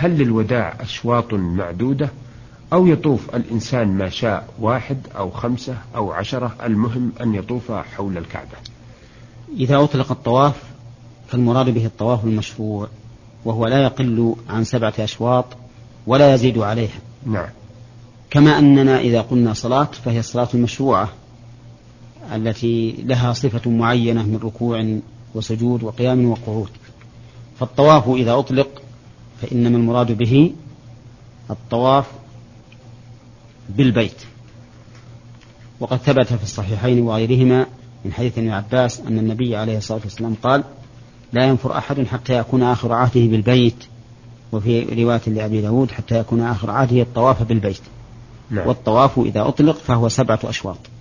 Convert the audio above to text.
هل للوداع أشواط معدودة أو يطوف الإنسان ما شاء 1 أو 5 أو 10، المهم أن يطوف حول الكعبة؟ إذا أطلق الطواف فالمراد به الطواف المشروع، وهو لا يقل عن 7 أشواط ولا يزيد عليها. نعم. كما أننا إذا قلنا صلاة فهي الصلاة المشروعة التي لها صفة معينة من ركوع وسجود وقيام وقعود. فالطواف إذا أطلق فإنما المراد به الطواف بالبيت. وقد ثبت في الصحيحين وغيرهما من حديث ابن عباس أن النبي عليه الصلاة والسلام قال: لا ينفر أحد حتى يكون آخر عهده بالبيت. وفي رواية لأبي داود: حتى يكون آخر عهده الطواف بالبيت. نعم. والطواف إذا أطلق فهو 7 أشواط.